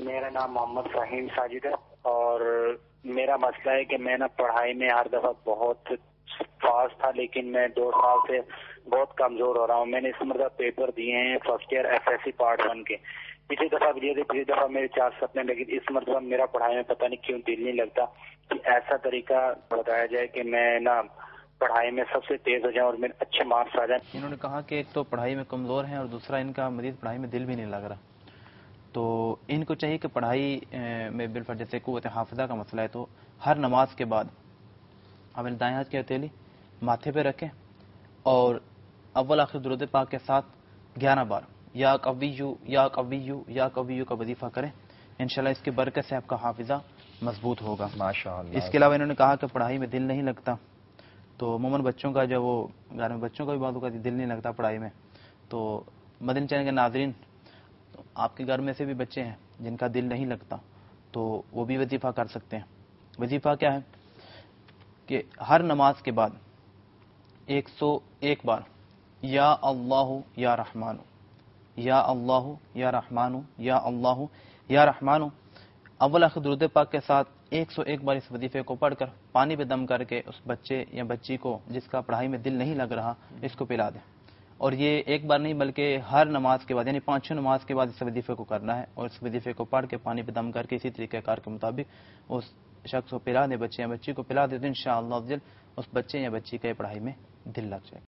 میرا نام محمد فہیم ساجد ہے اور میرا مسئلہ ہے کہ میں نا پڑھائی میں ہر دفعہ بہت فاسٹ تھا، لیکن میں 2 سال سے بہت کمزور ہو رہا ہوں. میں نے اس مرتبہ پیپر دیے ہیں فرسٹ ایئر FSC پارٹ 1 کے. پچھلی دفعہ بھی دیے تھے، پچھلی دفعہ میرے 4 سپنے، لیکن اس مرتبہ میرا پڑھائی میں پتہ نہیں کیوں دل نہیں لگتا. کہ ایسا طریقہ بتایا جائے کہ میں نا پڑھائی میں سب سے تیز ہو جاؤں اور میرے اچھے مارکس آ جائیں. انہوں نے کہا کہ ایک تو پڑھائی میں کمزور ہیں اور دوسرا ان کا مزید پڑھائی میں دل بھی نہیں لگ رہا. تو ان کو چاہیے کہ پڑھائی میں بالفرض جیسے قوت حافظہ کا مسئلہ ہے تو ہر نماز کے بعد اپنے دائیں ہاتھ کی ہتھیلی ماتھے پہ رکھیں اور اول آخر درود پاک کے ساتھ 11 بار یا قویو یا قویو یا قویو کا وظیفہ کریں. انشاءاللہ اس کی برکت سے آپ کا حافظہ مضبوط ہوگا. ماشاءاللہ. اس کے علاوہ انہوں نے کہا کہ پڑھائی میں دل نہیں لگتا، تو عموماً بچوں کا جو وہ گھر میں بچوں کا بھی بعض اوقات دل نہیں لگتا پڑھائی میں. تو مدنی چینل کے ناظرین، آپ کے گھر میں سے بھی بچے ہیں جن کا دل نہیں لگتا تو وہ بھی وظیفہ کر سکتے ہیں. وظیفہ کیا ہے کہ ہر نماز کے بعد 101 بار یا اللہ یا رحمان یا اللہ یا رحمان یا اللہ یا رحمان اول آخر درود پاک کے ساتھ 101 بار اس وظیفے کو پڑھ کر پانی پہ دم کر کے اس بچے یا بچی کو جس کا پڑھائی میں دل نہیں لگ رہا اس کو پلا دیں. اور یہ ایک بار نہیں بلکہ ہر نماز کے بعد یعنی 5-6 نماز کے بعد اس وظیفے کو کرنا ہے اور اس وظیفے کو پڑھ کے پانی پہ دم کر کے اسی طریقہ کار کے مطابق اس شخص کو پلا دے، بچے یا بچی کو پلا دے تو انشاءاللہ اس بچے یا بچی کے پڑھائی میں دل لگ جائے.